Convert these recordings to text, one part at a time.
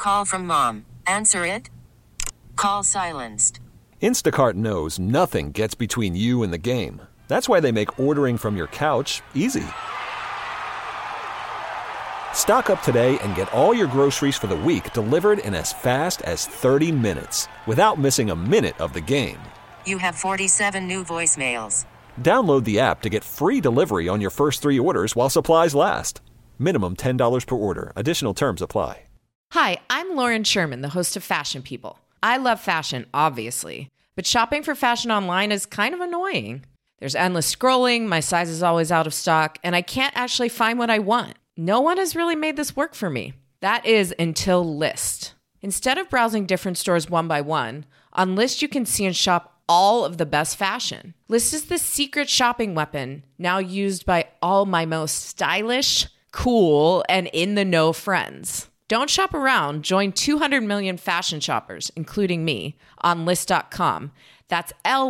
Call from mom. Answer it. Call silenced. Instacart knows nothing gets between you and the game. That's why they make ordering from your couch easy. Stock up today and get all your groceries for the week delivered in as fast as 30 minutes without missing a minute of the game. You have 47 new voicemails. Download the app to get free delivery on your first 3 orders while supplies last. Minimum $10 per order. Additional terms apply. Hi, I'm Lauren Sherman, the host of Fashion People. I love fashion, obviously, but shopping for fashion online is kind of annoying. There's endless scrolling, my size is always out of stock, and I can't actually find what I want. No one has really made this work for me. That is until Lyst. Instead of browsing different stores one by one, on Lyst you can see and shop all of the best fashion. Lyst is the secret shopping weapon now used by all my most stylish, cool, and in-the-know friends. Don't shop around. Join 200 million fashion shoppers, including me, on Lyst.com. That's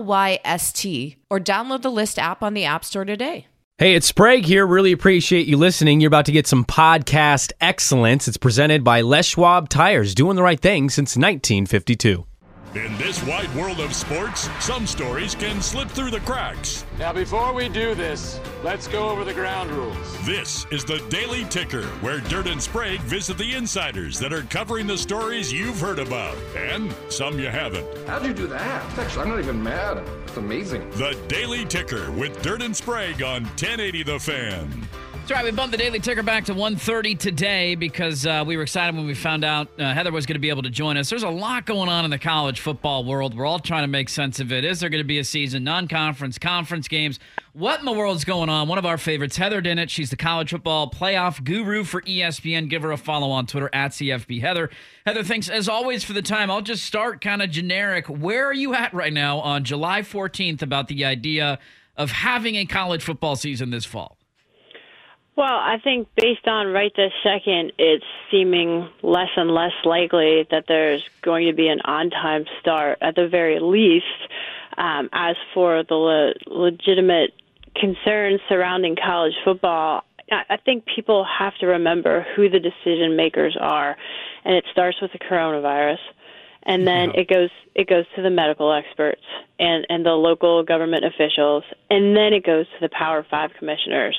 Lyst, or download the Lyst app on the App Store today. Hey, it's Sprague here. Really appreciate you listening. You're about to get some podcast excellence. It's presented by Les Schwab Tires, doing the right thing since 1952. In this wide world of sports, some stories can slip through the cracks. Now, before we do this, let's go over the ground rules. This is the Daily Ticker, where Dirt and Sprague visit the insiders that are covering the stories you've heard about, and some you haven't. How'd you do that? Actually, I'm not even mad. It's amazing. The Daily Ticker with Dirt and Sprague on 1080 The Fan. That's right. We bumped the Daily Ticker back to 1:30 today because we were excited when we found out Heather was going to be able to join us. There's a lot going on in the college football world. We're all trying to make sense of it. Is there going to be a season? Non-conference, conference games? What in the world's going on? One of our favorites, Heather Dennett. She's the college football playoff guru for ESPN. Give her a follow on Twitter, @CFB Heather. Heather, thanks as always for the time. I'll just start kind of generic. Where are you at right now on July 14th about the idea of having a college football season this fall? Well, I think based on right this second, it's seeming less and less likely that there's going to be an on-time start at the very least. As for the legitimate concerns surrounding college football, I think people have to remember who the decision makers are, and it starts with the coronavirus, and then it goes to the medical experts and the local government officials, and then it goes to the Power 5 commissioners.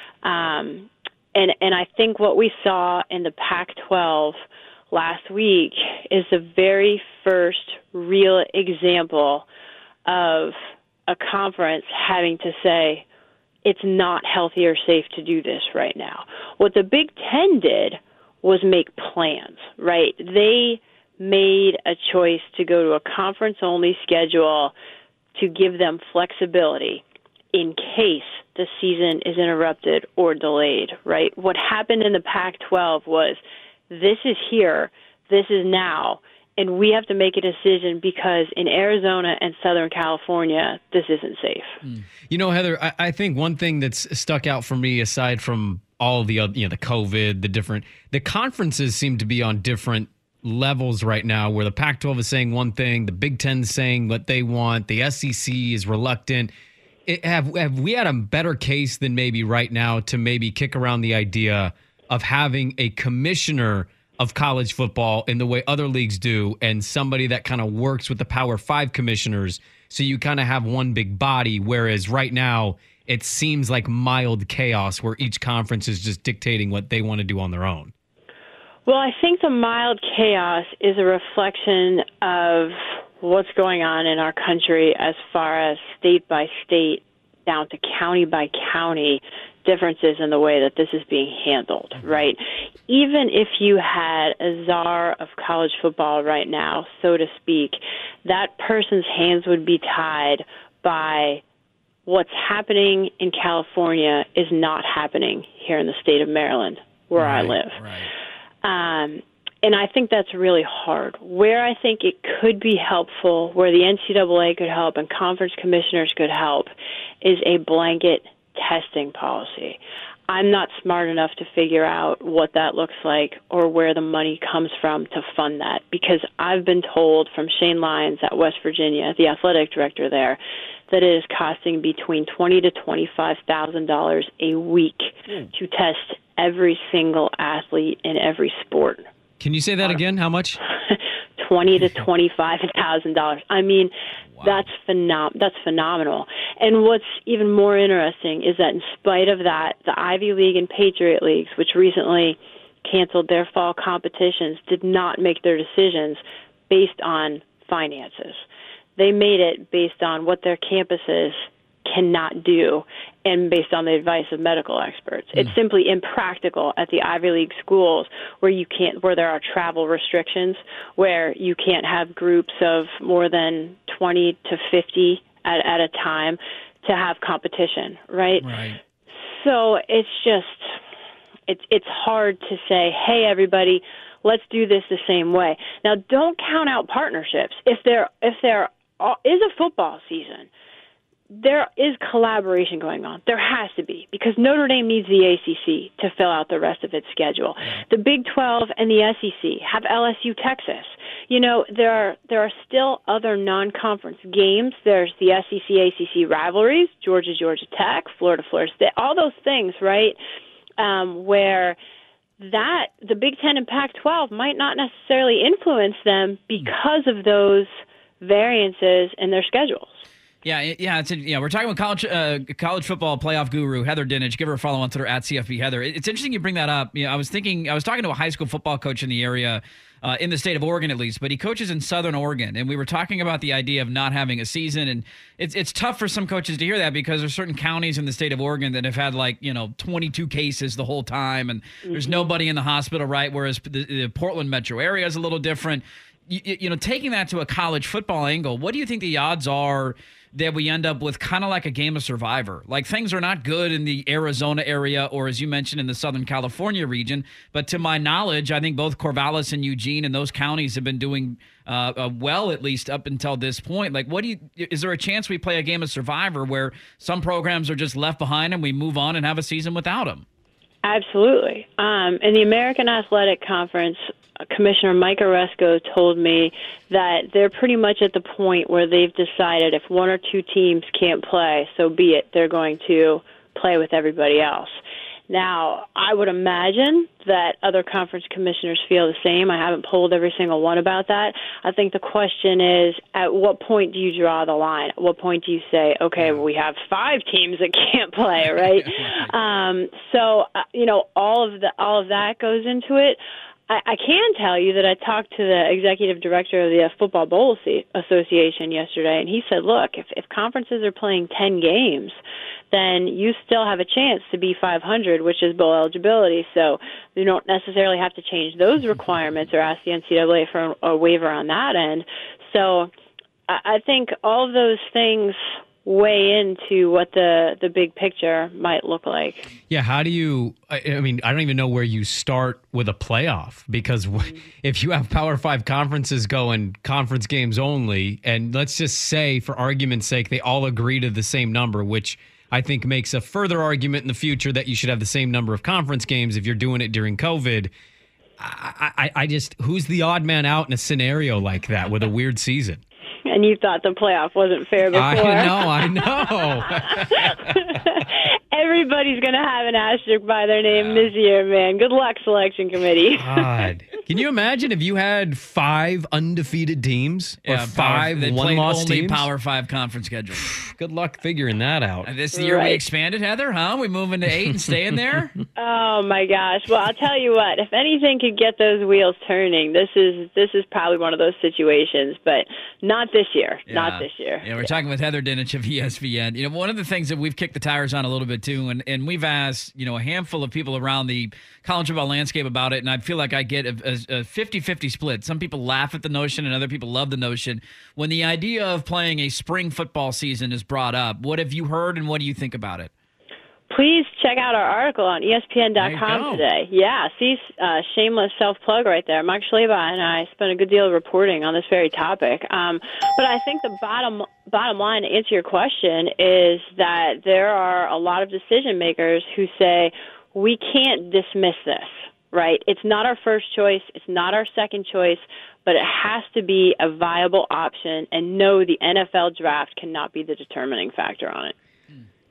And I think what we saw in the Pac-12 last week is the very first real example of a conference having to say it's not healthy or safe to do this right now. What the Big Ten did was make plans, right? They made a choice to go to a conference-only schedule to give them flexibility in case the season is interrupted or delayed, right? What happened in the Pac-12 was this is here, this is now, and we have to make a decision because in Arizona and Southern California, this isn't safe. You know, Heather, I think one thing that's stuck out for me, aside from all of the other, the COVID, the conferences seem to be on different levels right now, where the Pac-12 is saying one thing, the Big Ten is saying what they want, the SEC is reluctant. Have we had a better case than maybe right now to maybe kick around the idea of having a commissioner of college football in the way other leagues do, and somebody that kind of works with the Power 5 commissioners, so you kind of have one big body, whereas right now it seems like mild chaos where each conference is just dictating what they want to do on their own? Well, I think the mild chaos is a reflection of what's going on in our country as far as state by state, down to county by county differences in the way that this is being handled, right? Even if you had a czar of college football right now, so to speak, that person's hands would be tied by what's happening in California is not happening here in the state of Maryland, where I live. Right. And I think that's really hard. Where I think it could be helpful, where the NCAA could help and conference commissioners could help, is a blanket testing policy. I'm not smart enough to figure out what that looks like or where the money comes from to fund that, because I've been told from Shane Lyons at West Virginia, the athletic director there, that it is costing between $20,000 to $25,000 a week to test every single athlete in every sport. Can you say that again? How much? $20,000 to $25,000. I mean, wow. That's phenomenal. And what's even more interesting is that in spite of that, the Ivy League and Patriot Leagues, which recently canceled their fall competitions, did not make their decisions based on finances. They made it based on what their campuses cannot do and based on the advice of medical experts. It's simply impractical at the Ivy League schools where there are travel restrictions, where you can't have groups of more than 20 to 50 at a time to have competition, right? Right. So it's hard to say, hey, everybody, let's do this the same way. Now, don't count out partnerships. If there is a football season, there is collaboration going on. There has to be, because Notre Dame needs the ACC to fill out the rest of its schedule. The Big 12 and the SEC have LSU Texas. You know, there are still other non-conference games. There's the SEC-ACC rivalries, Georgia Tech, Florida State, all those things, right, where the Big 10 and Pac-12 might not necessarily influence them because of those variances in their schedules. Yeah. We're talking with college football playoff guru Heather Dinich. Give her a follow on Twitter at CFB Heather. It's interesting you bring that up. You know, I was talking to a high school football coach in the area, in the state of Oregon at least, but he coaches in Southern Oregon, and we were talking about the idea of not having a season, and it's tough for some coaches to hear that because there's certain counties in the state of Oregon that have had 22 cases the whole time, and there's nobody in the hospital, right? Whereas the Portland metro area is a little different. You know, taking that to a college football angle, what do you think the odds are that we end up with kind of like a game of Survivor? Like, things are not good in the Arizona area or, as you mentioned, in the Southern California region. But to my knowledge, I think both Corvallis and Eugene and those counties have been doing well, at least up until this point. Like, is there a chance we play a game of Survivor where some programs are just left behind and we move on and have a season without them? Absolutely. In the American Athletic Conference, Commissioner Mike Oresco told me that they're pretty much at the point where they've decided if one or two teams can't play, so be it. They're going to play with everybody else. Now, I would imagine that other conference commissioners feel the same. I haven't polled every single one about that. I think the question is, at what point do you draw the line? At what point do you say, okay, we have 5 teams that can't play, right? All of that goes into it. I can tell you that I talked to the executive director of the Football Bowl Association yesterday, and he said, look, if conferences are playing 10 games, then you still have a chance to be 500, which is bowl eligibility. So you don't necessarily have to change those requirements or ask the NCAA for a waiver on that end. So I think all of those things weigh into what the big picture might look like. Yeah, how do you – I mean, I don't even know where you start with a playoff, because if you have Power 5 conferences going conference games only, and let's just say, for argument's sake, they all agree to the same number, which I think makes a further argument in the future that you should have the same number of conference games if you're doing it during COVID. I just – who's the odd man out in a scenario like that with a weird season? And you thought the playoff wasn't fair before. I know. Everybody's going to have an asterisk by their name this year, man. Good luck, selection committee. God. Can you imagine if you had 5 undefeated teams or 5 one-loss teams? Only Power 5 conference schedule. Good luck figuring that out. This is the year we expanded, Heather, huh? We moving to 8 and staying there? Oh, my gosh. Well, I'll tell you what. If anything could get those wheels turning, this is probably one of those situations, but not this year. Yeah. Not this year. Yeah, we're talking with Heather Dinich of ESPN. You know, one of the things that we've kicked the tires on a little bit too, and we've asked, a handful of people around the college football landscape about it, and I feel like I get a 50-50 split. Some people laugh at the notion and other people love the notion. When the idea of playing a spring football season is brought up, what have you heard and what do you think about it? Please check out our article on ESPN.com today. Yeah, see, shameless self-plug right there. Mike Schleba and I spent a good deal of reporting on this very topic. But I think the bottom line, to answer your question, is that there are a lot of decision makers who say, we can't dismiss this, right? It's not our first choice. It's not our second choice. But it has to be a viable option, and no, the NFL draft cannot be the determining factor on it.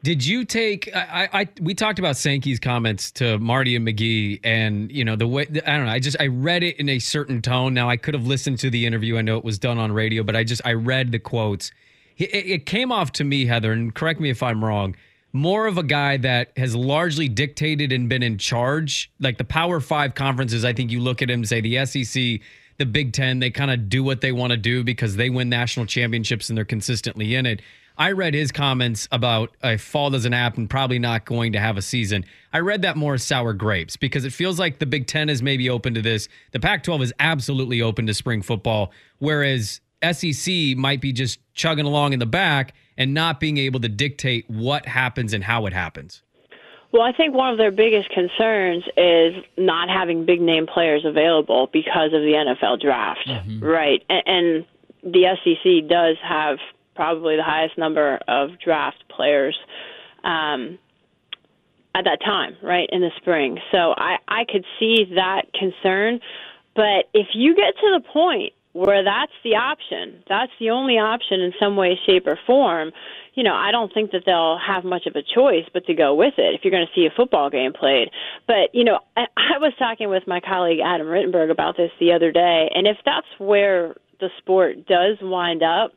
Did you take? We talked about Sankey's comments to Marty and McGee, and the way I don't know. I read it in a certain tone. Now I could have listened to the interview. I know it was done on radio, but I read the quotes. It came off to me, Heather, and correct me if I'm wrong, more of a guy that has largely dictated and been in charge. Like the Power 5 conferences, I think you look at him and say the SEC, the Big Ten, they kind of do what they want to do because they win national championships and they're consistently in it. I read his comments about if fall doesn't happen, probably not going to have a season. I read that more as sour grapes because it feels like the Big Ten is maybe open to this. The Pac-12 is absolutely open to spring football, whereas SEC might be just chugging along in the back and not being able to dictate what happens and how it happens. Well, I think one of their biggest concerns is not having big-name players available because of the NFL draft, right? And the SEC does have probably the highest number of draft players at that time, right, in the spring. So I could see that concern. But if you get to the point where that's the option, that's the only option in some way, shape, or form, I don't think that they'll have much of a choice but to go with it if you're going to see a football game played. But, I was talking with my colleague Adam Rittenberg about this the other day, and if that's where the sport does wind up,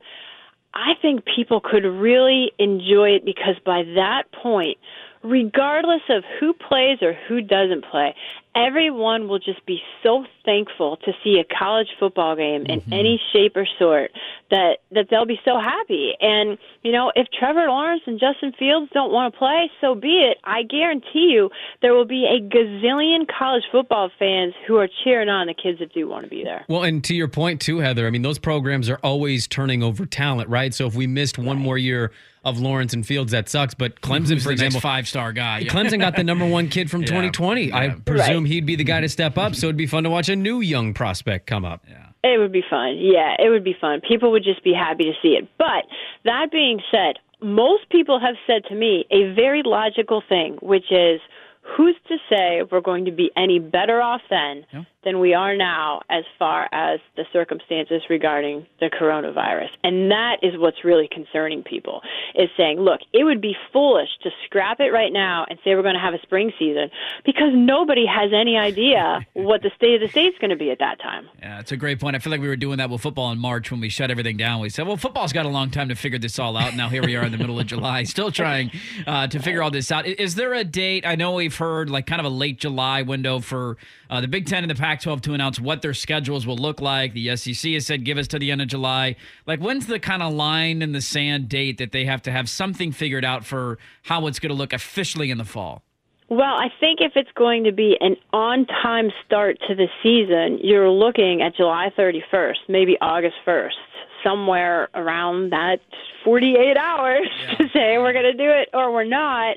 I think people could really enjoy it because by that point, regardless of who plays or who doesn't play, everyone will just be so thankful to see a college football game in any shape or sort that they'll be so happy. And, if Trevor Lawrence and Justin Fields don't want to play, so be it. I guarantee you there will be a gazillion college football fans who are cheering on the kids that do want to be there. Well, and to your point too, Heather, I mean, those programs are always turning over talent, right? So if we missed one more year of Lawrence and Fields, that sucks. But Clemson, for example, 5-star guy. Yeah. Clemson got the number one kid from 2020. I presume he'd be the guy to step up. So it'd be fun to watch a new young prospect come up. Yeah. It would be fun. Yeah, it would be fun. People would just be happy to see it. But that being said, most people have said to me a very logical thing, which is, who's to say we're going to be any better off then than we are now as far as the circumstances regarding the coronavirus? And that is what's really concerning people, is saying, look, it would be foolish to scrap it right now and say we're going to have a spring season because nobody has any idea what the state of the state's going to be at that time. Yeah, it's a great point. I feel like we were doing that with football in March when we shut everything down. We said, well, football's got a long time to figure this all out. Now here we are in the middle of July, still trying to figure all this out. Is there a date? I know we've heard like kind of a late July window for the Big Ten and the Pac-12 to announce what their schedules will look like. The SEC has said give us to the end of July. Like, when's the kind of line in the sand date that they have to have something figured out for how it's going to look officially in the fall? Well, I think if it's going to be an on-time start to the season, you're looking at July 31st, maybe August 1st, somewhere around that 48 hours to say we're going to do it or we're not.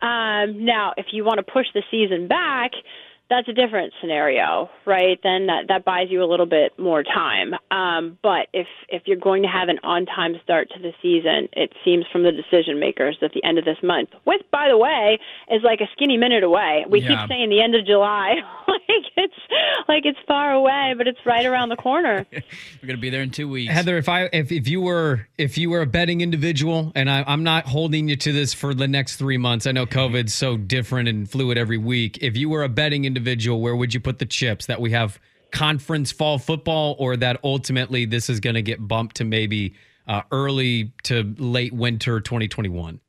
Now, if you want to push the season back, that's a different scenario, right? Then that buys you a little bit more time. But if you're going to have an on-time start to the season, it seems from the decision makers that the end of this month, which, by the way, is like a skinny minute away. We keep saying the end of July, like it's far away, but it's right around the corner. We're gonna be there in 2 weeks. Heather, if you were a betting individual, and I'm not holding you to this for the next 3 months. I know COVID's so different and fluid every week. If you were a betting individual, where would you put the chips? That we have conference fall football, or that ultimately this is going to get bumped to maybe early to late winter 2021?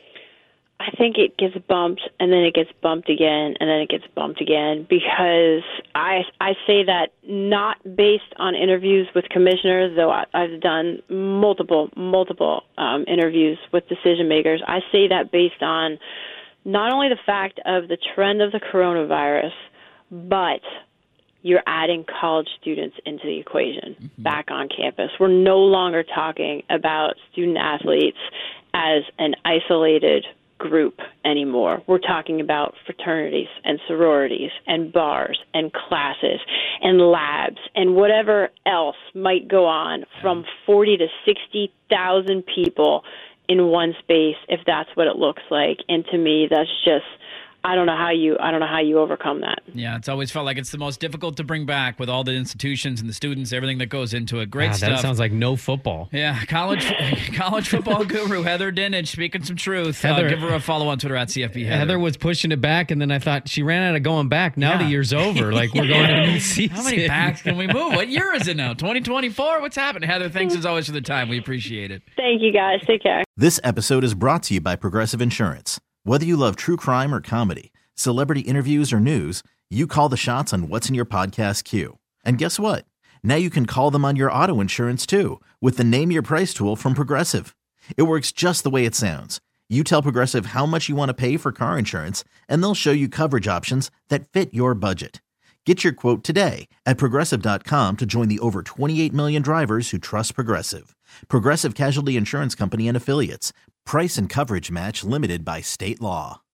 I think it gets bumped, and then it gets bumped again, and then it gets bumped again, because I say that not based on interviews with commissioners, though I've done multiple interviews with decision makers. I say that based on not only the fact of the trend of the coronavirus, but you're adding college students into the equation back on campus. We're no longer talking about student athletes as an isolated group anymore. We're talking about fraternities and sororities and bars and classes and labs and whatever else might go on, from 40 to 60,000 people in one space, if that's what it looks like. And to me, that's just I don't know how you overcome that. Yeah, it's always felt like it's the most difficult to bring back with all the institutions and the students, everything that goes into it. Great stuff. That sounds like no football. Yeah, college football guru Heather Dinich speaking some truth. Give her a follow on Twitter at CFB Heather. Heather was pushing it back, and then I thought she ran out of going back. Now the year's over. Like, we're going to a new season. How many backs can we move? What year is it now? 2024? What's happening? Heather, thanks as always for the time. We appreciate it. Thank you, guys. Take care. This episode is brought to you by Progressive Insurance. Whether you love true crime or comedy, celebrity interviews or news, you call the shots on what's in your podcast queue. And guess what? Now you can call them on your auto insurance too with the Name Your Price tool from Progressive. It works just the way it sounds. You tell Progressive how much you want to pay for car insurance, and they'll show you coverage options that fit your budget. Get your quote today at Progressive.com to join the over 28 million drivers who trust Progressive. Progressive Casualty Insurance Company and Affiliates. Price and coverage match limited by state law.